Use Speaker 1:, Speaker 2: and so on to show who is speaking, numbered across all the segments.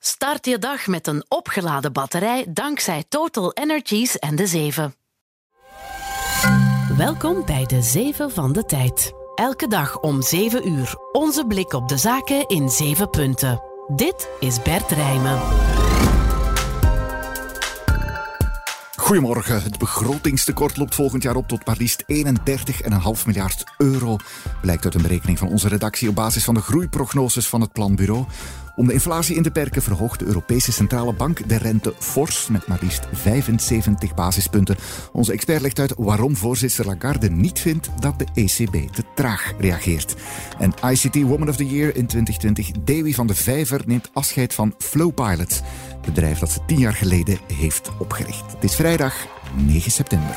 Speaker 1: Start je dag met een opgeladen batterij dankzij Total Energies en de 7. Welkom bij de 7 van de tijd. Elke dag om 7 uur. Onze blik op de zaken in 7 punten. Dit is Bert Rijmen.
Speaker 2: Goedemorgen. Het begrotingstekort loopt volgend jaar op tot maar liefst 31,5 miljard euro. Blijkt uit een berekening van onze redactie op basis van de groeiprognoses van het Planbureau. Om de inflatie in te perken verhoogt de Europese Centrale Bank de rente fors met maar liefst 75 basispunten. Onze expert legt uit waarom voorzitter Lagarde niet vindt dat de ECB te traag reageert. En ICT Woman of the Year in 2020, Davy van de Vijver, neemt afscheid van Flowpilot, het bedrijf dat ze 10 jaar geleden heeft opgericht. Het is vrijdag 9 september.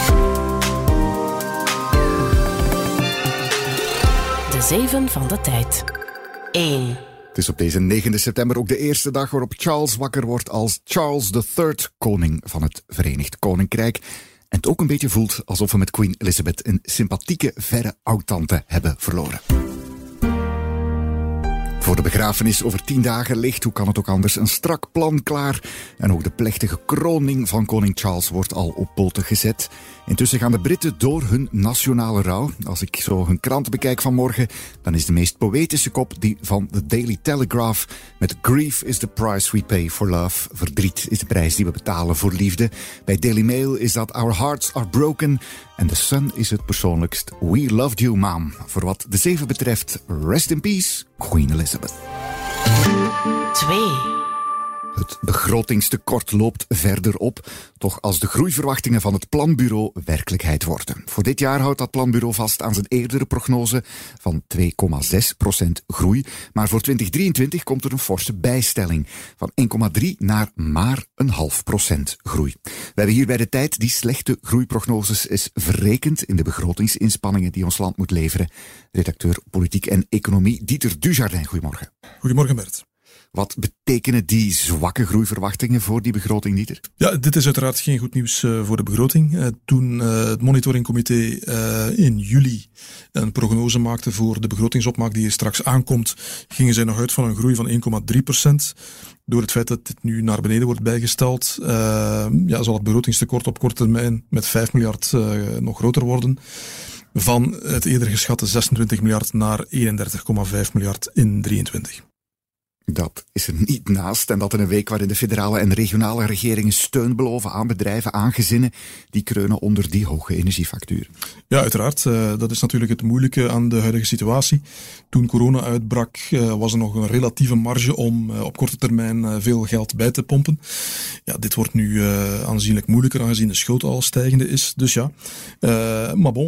Speaker 1: De 7 van de tijd. 1.
Speaker 2: Het is op deze 9 september ook de eerste dag waarop Charles wakker wordt als Charles III, koning van het Verenigd Koninkrijk. En het ook een beetje voelt alsof we met Queen Elizabeth een sympathieke, verre oudtante hebben verloren. Voor de begrafenis over 10 dagen ligt, hoe kan het ook anders, een strak plan klaar. En ook de plechtige kroning van koning Charles wordt al op poten gezet. Intussen gaan de Britten door hun nationale rouw. Als ik zo hun kranten bekijk vanmorgen, dan is de meest poëtische kop die van The Daily Telegraph met "Grief is the price we pay for love." Verdriet is de prijs die we betalen voor liefde. Bij Daily Mail is dat "Our hearts are broken." En The Sun is het persoonlijkst "We loved you, mom." Voor wat de 7 betreft, rest in peace, Queen Elizabeth.
Speaker 1: 2.
Speaker 2: Het begrotingstekort loopt verder op, toch als de groeiverwachtingen van het Planbureau werkelijkheid worden. Voor dit jaar houdt dat Planbureau vast aan zijn eerdere prognose van 2,6% groei. Maar voor 2023 komt er een forse bijstelling van 1,3 naar maar 0,5% groei. We hebben hier bij de tijd die slechte groeiprognoses eens verrekend in de begrotingsinspanningen die ons land moet leveren. Redacteur Politiek en Economie Dieter Dujardin, goedemorgen.
Speaker 3: Goedemorgen, Bert.
Speaker 2: Wat betekenen die zwakke groeiverwachtingen voor die begroting, Dieter?
Speaker 3: Ja, dit is uiteraard geen goed nieuws voor de begroting. Toen het monitoringcomité in juli een prognose maakte voor de begrotingsopmaak die er straks aankomt, gingen zij nog uit van een groei van 1,3%. Door het feit dat dit nu naar beneden wordt bijgesteld, zal het begrotingstekort op korte termijn met 5 miljard nog groter worden. Van het eerder geschatte 26 miljard naar 31,5 miljard in 2023.
Speaker 2: Dat is er niet naast. En dat in een week waarin de federale en regionale regeringen steun beloven aan bedrijven, aan gezinnen die kreunen onder die hoge energiefactuur.
Speaker 3: Ja, uiteraard. Dat is natuurlijk het moeilijke aan de huidige situatie. Toen corona uitbrak, was er nog een relatieve marge om op korte termijn veel geld bij te pompen. Ja, dit wordt nu aanzienlijk moeilijker, aangezien de schuld al stijgende is. Dus ja, maar bon,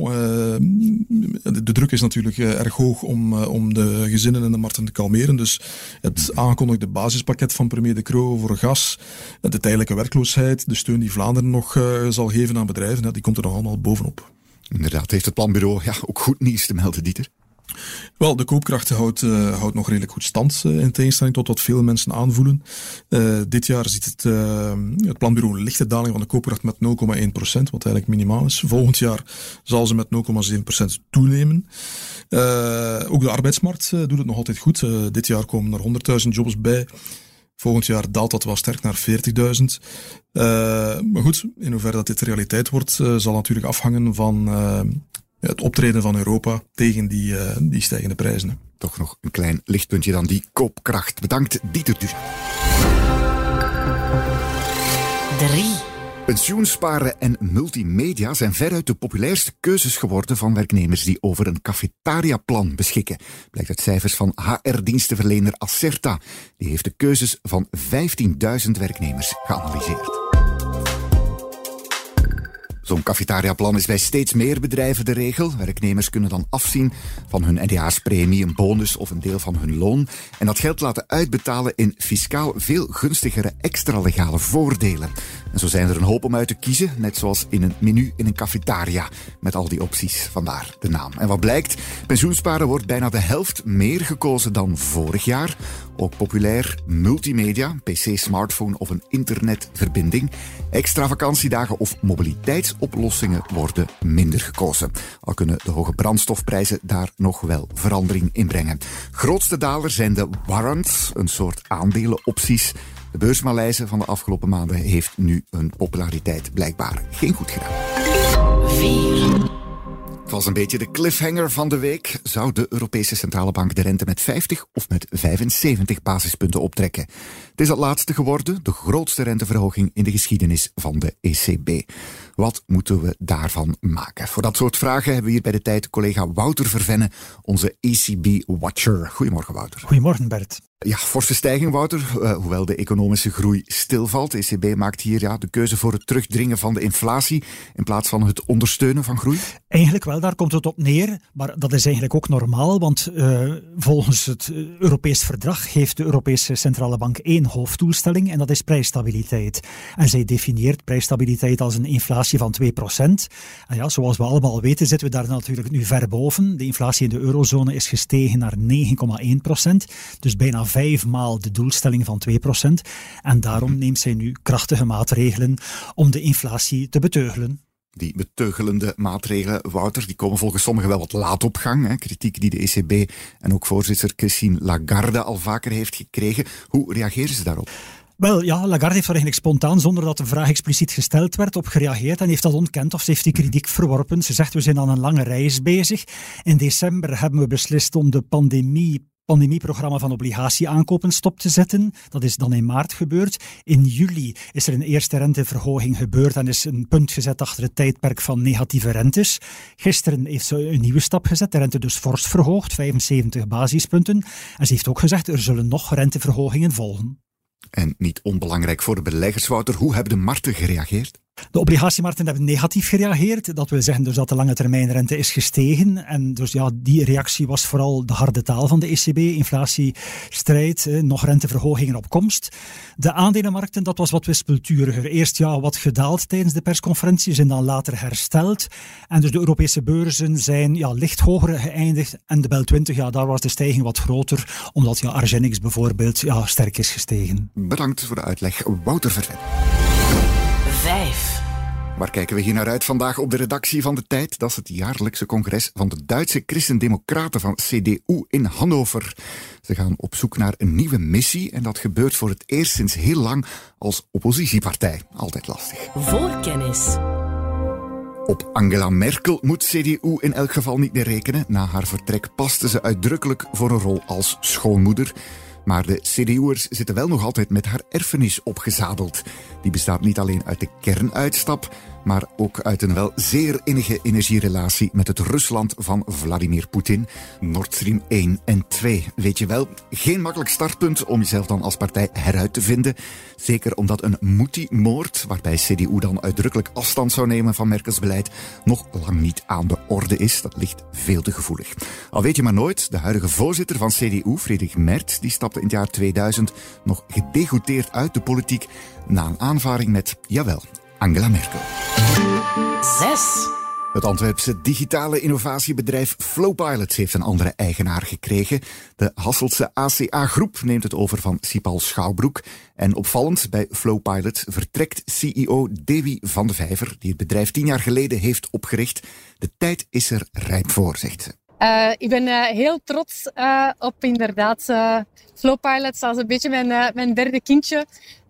Speaker 3: de druk is natuurlijk erg hoog om de gezinnen en de markten te kalmeren. Dus het aangekondigde basispakket van premier De Croo voor gas, de tijdelijke werkloosheid, de steun die Vlaanderen nog zal geven aan bedrijven, die komt er nog allemaal bovenop.
Speaker 2: Inderdaad, heeft het Planbureau ook goed nieuws te melden, Dieter?
Speaker 3: Wel, de koopkracht houdt nog redelijk goed stand, in tegenstelling tot wat veel mensen aanvoelen. Dit jaar ziet het Planbureau een lichte daling van de koopkracht met 0,1%, wat eigenlijk minimaal is. Volgend jaar zal ze met 0,7% toenemen. Ook de arbeidsmarkt doet het nog altijd goed. Dit jaar komen er 100.000 jobs bij. Volgend jaar daalt dat wel sterk naar 40.000. Maar goed, in hoeverre dat dit realiteit wordt, zal natuurlijk afhangen van het optreden van Europa tegen die stijgende prijzen.
Speaker 2: Toch nog een klein lichtpuntje dan die koopkracht. Bedankt, Dieter Dujardin.
Speaker 1: 3.
Speaker 2: Pensioensparen en multimedia zijn veruit de populairste keuzes geworden van werknemers die over een cafetariaplan beschikken. Blijkt uit cijfers van HR-dienstenverlener Acerta. Die heeft de keuzes van 15.000 werknemers geanalyseerd. Zo'n cafetariaplan is bij steeds meer bedrijven de regel. Werknemers kunnen dan afzien van hun eindejaarspremie, een bonus of een deel van hun loon. En dat geld laten uitbetalen in fiscaal veel gunstigere extra-legale voordelen. En zo zijn er een hoop om uit te kiezen, net zoals in een menu in een cafetaria. Met al die opties, vandaar de naam. En wat blijkt? Pensioensparen wordt bijna de helft meer gekozen dan vorig jaar. Ook populair multimedia, pc, smartphone of een internetverbinding. Extra vakantiedagen of mobiliteitsoplossingen worden minder gekozen. Al kunnen de hoge brandstofprijzen daar nog wel verandering in brengen. Grootste daler zijn de warrants, een soort aandelenopties. De beursmalaise van de afgelopen maanden heeft nu hun populariteit blijkbaar geen goed gedaan.
Speaker 1: 4.
Speaker 2: Het was een beetje de cliffhanger van de week. Zou de Europese Centrale Bank de rente met 50 of met 75 basispunten optrekken? Het is het laatste geworden, de grootste renteverhoging in de geschiedenis van de ECB. Wat moeten we daarvan maken? Voor dat soort vragen hebben we hier bij De Tijd collega Wouter Vervenne, onze ECB-watcher. Goedemorgen, Wouter.
Speaker 4: Goedemorgen, Bert.
Speaker 2: Ja, forse stijging, Wouter. Hoewel de economische groei stilvalt. De ECB maakt hier de keuze voor het terugdringen van de inflatie in plaats van het ondersteunen van groei.
Speaker 4: Eigenlijk wel, daar komt het op neer. Maar dat is eigenlijk ook normaal, want volgens het Europees verdrag heeft de Europese Centrale Bank 1 hoofddoelstelling en dat is prijsstabiliteit. En zij definieert prijsstabiliteit als een inflatie van 2%. En ja, zoals we allemaal weten zitten we daar natuurlijk nu ver boven. De inflatie in de eurozone is gestegen naar 9,1%. Dus bijna 5 maal de doelstelling van 2%. En daarom neemt zij nu krachtige maatregelen om de inflatie te beteugelen.
Speaker 2: Die beteugelende maatregelen, Wouter, die komen volgens sommigen wel wat laat op gang. Hè? Kritiek die de ECB en ook voorzitter Christine Lagarde al vaker heeft gekregen. Hoe reageren ze daarop?
Speaker 4: Wel ja, Lagarde heeft er eigenlijk spontaan, zonder dat de vraag expliciet gesteld werd, op gereageerd en heeft dat ontkend of ze heeft die kritiek verworpen. Ze zegt, we zijn aan een lange reis bezig. In december hebben we beslist om de pandemieprogramma van obligatieaankopen stop te zetten. Dat is dan in maart gebeurd. In juli is er een eerste renteverhoging gebeurd en is een punt gezet achter het tijdperk van negatieve rentes. Gisteren heeft ze een nieuwe stap gezet, de rente dus fors verhoogd, 75 basispunten. En ze heeft ook gezegd, er zullen nog renteverhogingen volgen.
Speaker 2: En niet onbelangrijk voor de beleggers, Wouter, hoe hebben de markten gereageerd?
Speaker 4: De obligatiemarkten hebben negatief gereageerd. Dat wil zeggen dus dat de lange termijn rente is gestegen. En dus ja, die reactie was vooral de harde taal van de ECB. Inflatiestrijd, nog renteverhogingen op komst. De aandelenmarkten, dat was wat wispelturiger. Eerst wat gedaald tijdens de persconferenties en dan later hersteld. En dus de Europese beurzen zijn licht hoger geëindigd. En de BEL 20, daar was de stijging wat groter. Omdat Argenix bijvoorbeeld sterk is gestegen.
Speaker 2: Bedankt voor de uitleg, Wouter Vervenne.
Speaker 1: 5.
Speaker 2: Waar kijken we hier naar uit vandaag op de redactie van De Tijd? Dat is het jaarlijkse congres van de Duitse Christendemocraten van CDU in Hannover. Ze gaan op zoek naar een nieuwe missie en dat gebeurt voor het eerst sinds heel lang als oppositiepartij. Altijd lastig.
Speaker 1: Voorkennis.
Speaker 2: Op Angela Merkel moet CDU in elk geval niet meer rekenen. Na haar vertrek paste ze uitdrukkelijk voor een rol als schoonmoeder. Maar de CDU'ers zitten wel nog altijd met haar erfenis opgezadeld. Die bestaat niet alleen uit de kernuitstap, maar ook uit een wel zeer innige energierelatie met het Rusland van Vladimir Poetin. Nord Stream 1 en 2. Weet je wel, geen makkelijk startpunt om jezelf dan als partij heruit te vinden. Zeker omdat een Muti-moord, waarbij CDU dan uitdrukkelijk afstand zou nemen van Merkels beleid, nog lang niet aan de orde is. Dat ligt veel te gevoelig. Al weet je maar nooit, de huidige voorzitter van CDU, Friedrich Merz, die stapte in het jaar 2000 nog gedegoûteerd uit de politiek na een aanvaring met, jawel, Angela Merkel.
Speaker 1: 6.
Speaker 2: Het Antwerpse digitale innovatiebedrijf Flowpilots heeft een andere eigenaar gekregen. De Hasseltse ACA-groep neemt het over van Sipal Schouwbroek. En opvallend, bij Flowpilots vertrekt CEO Dewi van de Vijver, die het bedrijf 10 jaar geleden heeft opgericht. De tijd is er rijp voor, zegt ze.
Speaker 5: Ik ben heel trots op inderdaad Flowpilots als een beetje mijn derde kindje.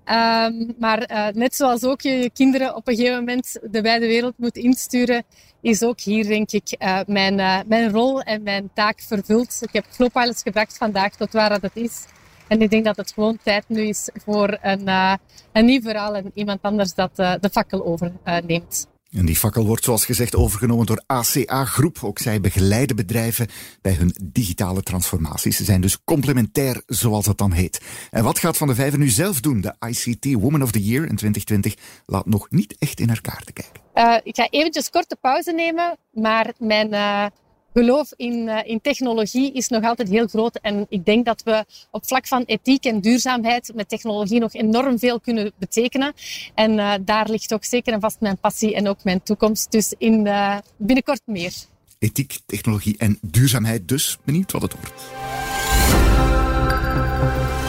Speaker 5: Maar net zoals ook je kinderen op een gegeven moment de wijde wereld moet insturen, is ook hier denk ik mijn rol en mijn taak vervuld. Ik heb Flowpilots gebracht vandaag tot waar het is. En ik denk dat het gewoon tijd nu is voor een nieuw verhaal en iemand anders dat de fakkel overneemt.
Speaker 2: En die fakkel wordt zoals gezegd overgenomen door ACA Groep. Ook zij begeleiden bedrijven bij hun digitale transformaties. Ze zijn dus complementair, zoals het dan heet. En wat gaat Van de Vijver nu zelf doen? De ICT Woman of the Year in 2020 laat nog niet echt in haar kaarten kijken.
Speaker 5: Ik ga eventjes korte pauze nemen, maar mijn geloof in technologie is nog altijd heel groot. En ik denk dat we op vlak van ethiek en duurzaamheid met technologie nog enorm veel kunnen betekenen. En daar ligt ook zeker en vast mijn passie en ook mijn toekomst. Dus binnenkort meer.
Speaker 2: Ethiek, technologie en duurzaamheid dus. Benieuwd wat het wordt.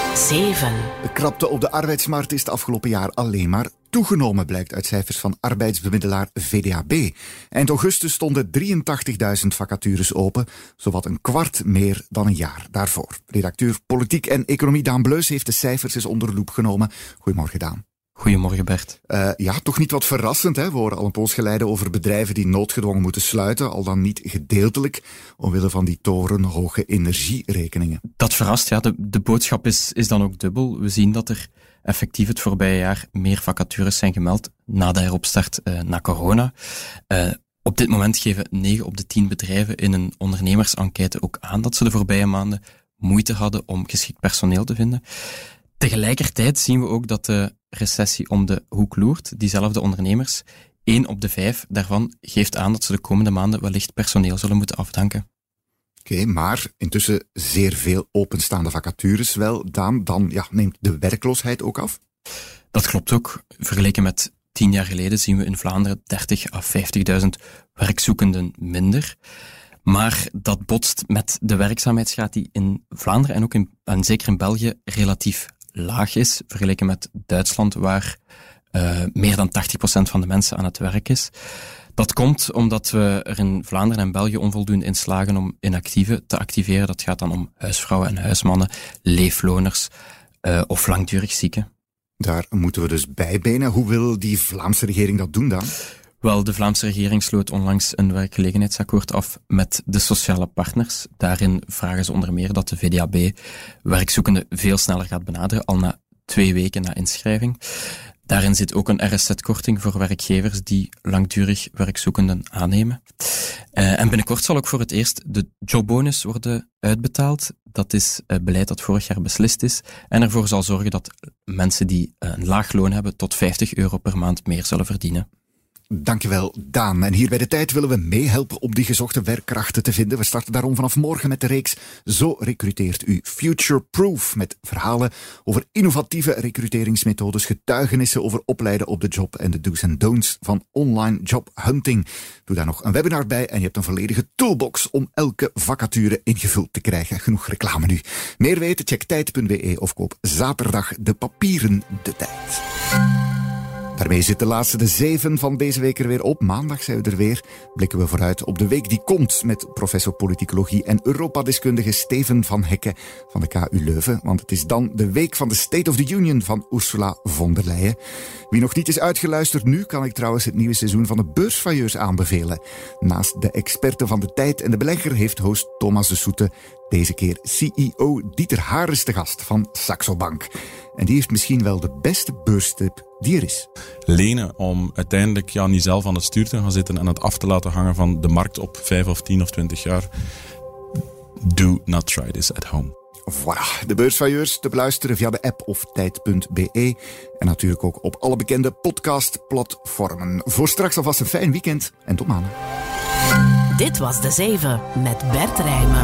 Speaker 1: 7.
Speaker 2: De krapte op de arbeidsmarkt is het afgelopen jaar alleen maar toegenomen, blijkt uit cijfers van arbeidsbemiddelaar VDAB. Eind augustus stonden 83.000 vacatures open, zowat een kwart meer dan een jaar daarvoor. Redacteur Politiek en Economie Daan Bleus heeft de cijfers eens onder de loep genomen. Goedemorgen, Daan.
Speaker 6: Goedemorgen, Bert.
Speaker 2: Ja, toch niet wat verrassend, hè? We horen al een poos geleden over bedrijven die noodgedwongen moeten sluiten, al dan niet gedeeltelijk, omwille van die torenhoge energierekeningen.
Speaker 6: Dat verrast, ja. De boodschap is dan ook dubbel. We zien dat er effectief het voorbije jaar meer vacatures zijn gemeld na de heropstart na corona. Op dit moment geven 9 op de 10 bedrijven in een ondernemersenquête ook aan dat ze de voorbije maanden moeite hadden om geschikt personeel te vinden. Tegelijkertijd zien we ook dat de recessie om de hoek loert. Diezelfde ondernemers, 1 op de 5 daarvan geeft aan dat ze de komende maanden wellicht personeel zullen moeten afdanken.
Speaker 2: Oké, maar intussen zeer veel openstaande vacatures wel, Daan. Dan neemt de werkloosheid ook af?
Speaker 6: Dat klopt ook. Vergeleken met 10 jaar geleden zien we in Vlaanderen 30.000 à 50.000 werkzoekenden minder. Maar dat botst met de werkzaamheidsgraad die in Vlaanderen en zeker in België relatief laag is, vergeleken met Duitsland, waar meer dan 80% van de mensen aan het werk is. Dat komt omdat we er in Vlaanderen en België onvoldoende in slagen om inactieven te activeren. Dat gaat dan om huisvrouwen en huismannen, leefloners of langdurig zieken.
Speaker 2: Daar moeten we dus bijbenen. Hoe wil die Vlaamse regering dat doen dan?
Speaker 6: Wel, de Vlaamse regering sloot onlangs een werkgelegenheidsakkoord af met de sociale partners. Daarin vragen ze onder meer dat de VDAB werkzoekenden veel sneller gaat benaderen, al na 2 weken na inschrijving. Daarin zit ook een RSZ-korting voor werkgevers die langdurig werkzoekenden aannemen. En binnenkort zal ook voor het eerst de jobbonus worden uitbetaald. Dat is beleid dat vorig jaar beslist is en ervoor zal zorgen dat mensen die een laag loon hebben tot €50 per maand meer zullen verdienen.
Speaker 2: Dankjewel, Daan. En hier bij De Tijd willen we meehelpen om die gezochte werkkrachten te vinden. We starten daarom vanaf morgen met de reeks Zo recruteert u Future Proof, met verhalen over innovatieve recruteringsmethodes, getuigenissen over opleiden op de job en de do's en don'ts van online jobhunting. Doe daar nog een webinar bij en je hebt een volledige toolbox om elke vacature ingevuld te krijgen. Genoeg reclame nu. Meer weten? Check tijd.be of koop zaterdag de papieren De Tijd. Daarmee zit de laatste, de 7 van deze week er weer op. Maandag zijn we er weer. Blikken we vooruit op de week die komt met professor politicologie en Europa-deskundige Steven van Hekke van de KU Leuven. Want het is dan de week van de State of the Union van Ursula von der Leyen. Wie nog niet is uitgeluisterd nu, kan ik trouwens het nieuwe seizoen van de Beursvailleurs aanbevelen. Naast de experten van De Tijd en de belegger heeft host Thomas de Soete deze keer CEO Dieter Hares te gast van Saxo Bank. En die heeft misschien wel de beste beurstip die er is.
Speaker 7: Lenen om uiteindelijk niet zelf aan het stuur te gaan zitten en het af te laten hangen van de markt op 5 of 10 of 20 jaar. Do not try this at home.
Speaker 2: Voilà, de Beursvailleurs te beluisteren via de app of tijd.be. En natuurlijk ook op alle bekende podcastplatformen. Voor straks alvast een fijn weekend en tot maandag.
Speaker 1: Dit was De 7 met Bert Rijmen.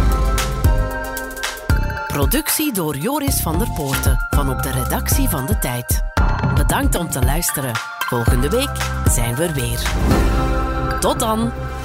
Speaker 1: Productie door Joris van der Poorten van op de redactie van De Tijd. Bedankt om te luisteren. Volgende week zijn we er weer. Tot dan!